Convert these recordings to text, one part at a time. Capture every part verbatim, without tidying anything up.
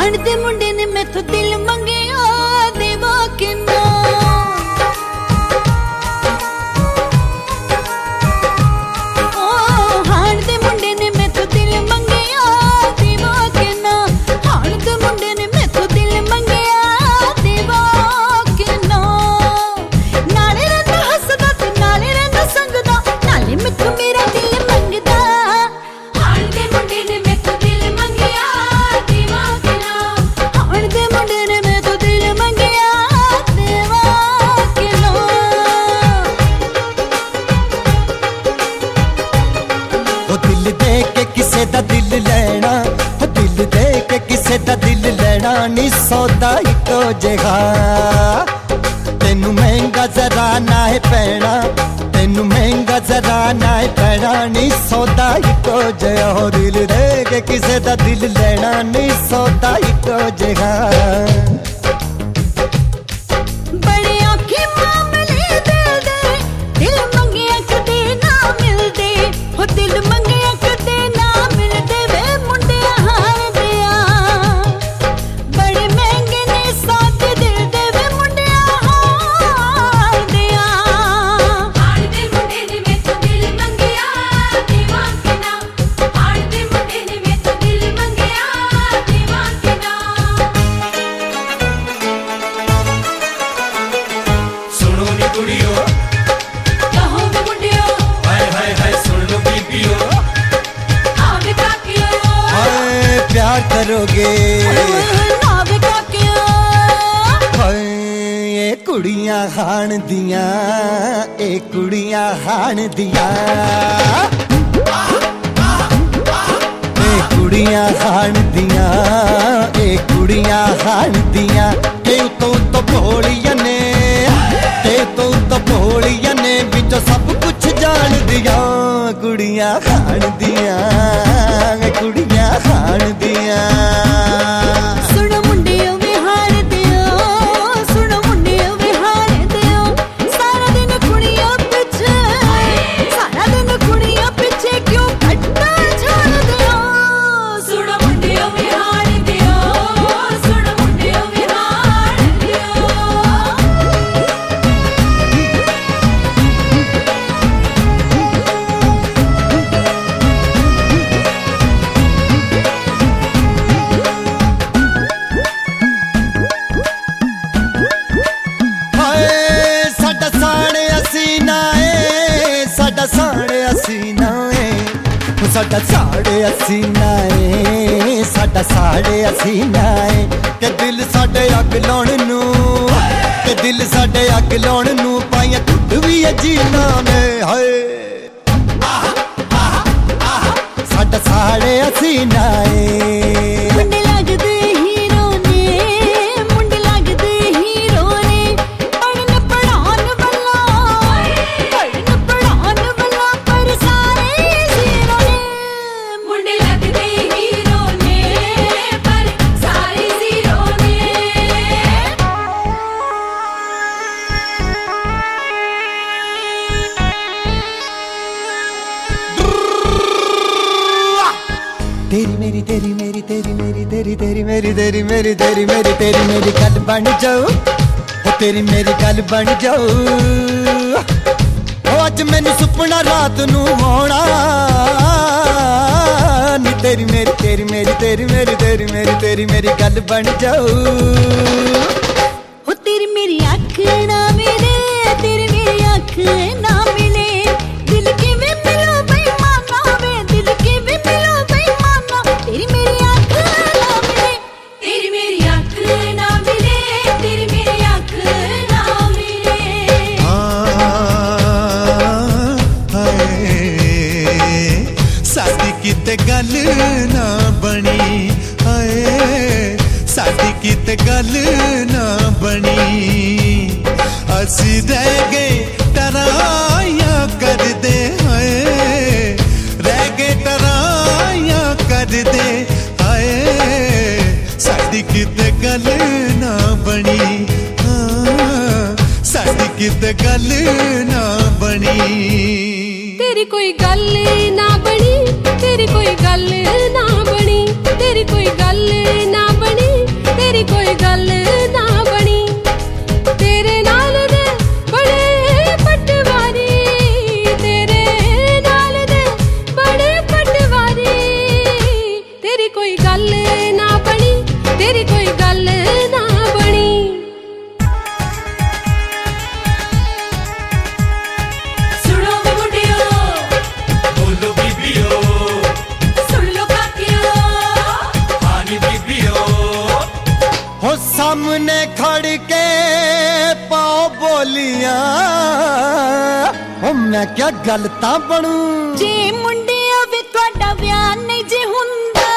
हाण दे मुंडे ने मैथों दिल मंगिया देवा किन्ना। ओ हाण दे मुंडे ने मैथों दिल मंगिया देवा किन्ना। हाण दे मुंडे ने मैथों दिल मंगिया देवा किन्ना। नाले रंदा हसदा ते नाले रंदा संगदा, नाले मैथों मेरा दिल मंगदा। हाण दे मुंडे ने मैथों दिल मंगिया देवा किन्ना। हाण दे मुंडे ने मैथों दिल मंगिया देवा किन्ना। ओ दिल दे के किसे दा दिल लेना, ओ दिल दे के किसे दा दिल लेना नी सौदा इको जिहा। तेनू महंगा जरा ना है पैना, तेनू महंगा जरा ना है पैना नी सौदा इको जिहा। ओ दिल दे के किसे दा दिल लेना नी सौदा इको जिहा। बड़े औखे मामले दिल दे, दिल मंगिया कदे ना मिलदे। हो दिल मंगिया कदे ना मिलदे वे मुंडिया हार दिया। बड़े महंगे ने सौदे दिल दे वे मुंडिया हार दिया। हाण दे मुंडे ने मैथों दिल मंगिया देवा किन्ना। हाण दे मुंडे ने मैथों दिल मंगिया देवा किन्ना। सुनो नी कुड़ियो, कहो वे मुंडियो, हाय हाय हाय सुन लो बीबियो। हाँ वे काकियो, हाय प्यार करोगे ना वे काकियो। हाय ये कुड़ियां हाण दियां, ए कुड़ियां हाण दियां। ए कुड़ियां हाण दियां, ए कुड़ियां हाण दियां। ते तो तो भोलियां ने, ते तो तो भोलियां ने विचों सब कुछ जान दियां। कुड़ियां हाण दियां, ए कुड़ियां हाण दियां। सुनो मुंडियो वे हार दियो, सुनो मुंडियो वे हार दियो। सारा दिन कुड़ियां पिछे, सारा दिन कुड़ियां पिछे क्यों कट्टा छोड़ दियो। सुनो मुंडियो वे हार दियो, सुनो मुंडियो वे हार दियो। हाय साडा साढ़े असीना ए, साडा साढ़े असीना ए, साडा साढ़े असीना ए, साडा साढ़े असीना ए। के दिल साडे अग लाउण नू, के दिल साडे अग लाउण नू पाइयां खुद भी अजीना ने। हाय साडा साढ़े असीना ए। मुंडे लगदे हीरो ने, मुंडे लगदे हीरो ने। पढ़न पढ़ान वाला, पढ़न पढ़ान वाला पर सारे जीरो ने। मुंडे लगदे हीरो ने पर सारे जीरो ने। तेरी मेरी तेरी मेरी तेरी मेरी तेरी तेरी मेरी तेरी मेरी तेरी मेरी तेरी मेरी गल बन जाओ, ओ तेरी मेरी गल बन जाओ। ओ अज मैनू सुपना रात नू होना नी। तेरी मेरी तेरी मेरी तेरी मेरी तेरी मेरी तेरी मेरी गल बन जाओ। हो तेरी मेरी अख ना मिले, तेरी मेरी अख ना मिले। दिल के वे मिलो बेईमाना वे, दिल के वे मिलो बेईमाना। तेरी मेरी अख ना मिले, तेरी मेरी अख ना मिले, तेरी मेरी अख ना मिले। हाय साडी किते गल ना बनी, हाय साडी किते गल ना बनी। असी रह गए टराइयां करदे, हाय रह गए टराइयां करदे। हाय साडी किते गल ना बनी, हाँ साडी किते गल ना बनी। तेरी कोई गल ना बनी, तेरी कोई गल ना बनी, तेरी कोई गल ना बनी। सामने खड़ के पाओ बोलियां ओ मैं क्या गलता बनू जे मुंडिया वे तुहाडा विआह नहीं जे हुंदा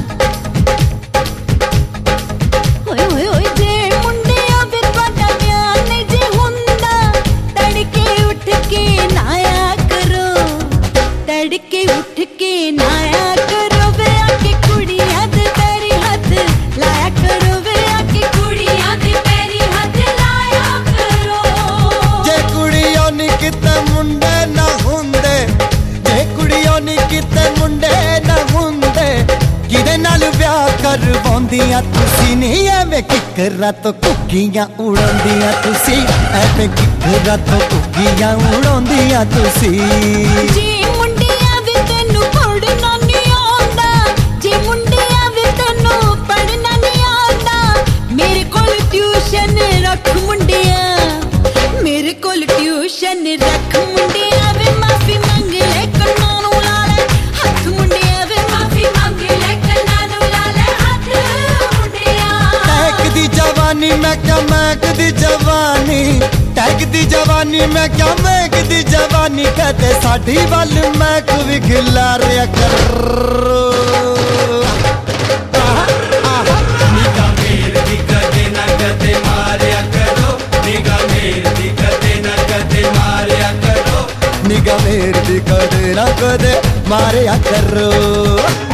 होए होए होए जे मुंडिया वे तुहाडा विआह नहीं जे हुंदा तड़के उठ के नाया करो तड़के उठ के नाया करो वे आके कुड़ियां दे पैरी हथ लाया करो वे आके कुड़ियां दे पैरी हथ लाया करो जे कुड़ियों नी किते मुंडे ना हुंदे जे कुड़ियों नी किते मुंडे ना हुंदे किदे नाल विआह करवाउंदियां तुसी नहीं एवें किकरा तो कुक्कियां उड़ाउंदियां तुसी एवें किकरा तो कुक्कियां उड़ाउंदियां तुसी जे मुंडिया वे तैनू पढ़ना नहीं आंदा जे मुंडिया वे तैनू पढ़ना नहीं आंदा मेरे कोल ट्यूशन रख मुंडिया मेरे कोल ट्यूशन रख मुंडिया वे माफी मंग ले कन्ना नू ला ले हथ मुंडिया वे माफी मंग ले कन्ना नू ला ले हथ मुंडिया टैग दी जवानी मैं क्या मैग दी जवानी टैग दी जवानी मैं क्या मैग दी जवानी कहते साडी वल मैग भी खिलारिया कर निगाह मेर दी कदे ना कदे मारिया करो निगाह मेर दी कदे ना कदे मारिया करो निगाह मेरी कदे ना कदे मारिया करो